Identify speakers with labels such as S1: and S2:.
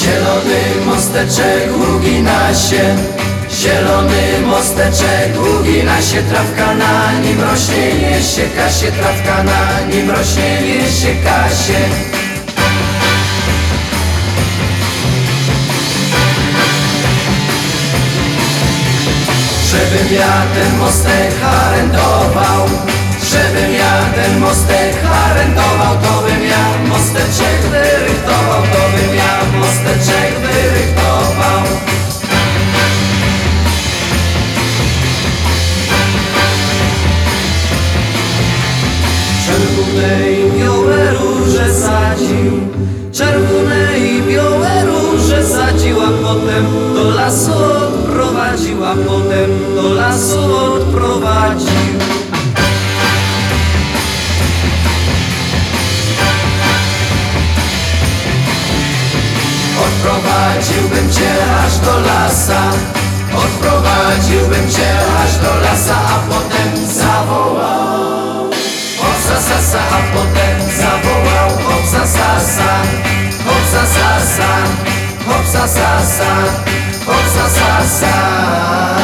S1: Zielony mosteczek ugina się, zielony mosteczek ugina się, trawka na nim rośnie, nie sieka się, trawka na nim rośnie, nie sieka się. Żebym ja ten mostek harendował, żebym ja ten mostek harendował, to bym ja mosteczek wyrychtował, to bym ja mosteczek wyrychtował. Czerwone i białe róże sadził, czerwone i białe róże sadził, a potem do lasu odprowadził, a potem do lasu odprowadził. Odprowadziłbym cię aż do lasa, odprowadziłbym cię aż do lasa, a potem zawołał hopsa sasa, a potem zawołał hopsa sasa, hopsa sasa, hopsa sasa, hopsa sasa.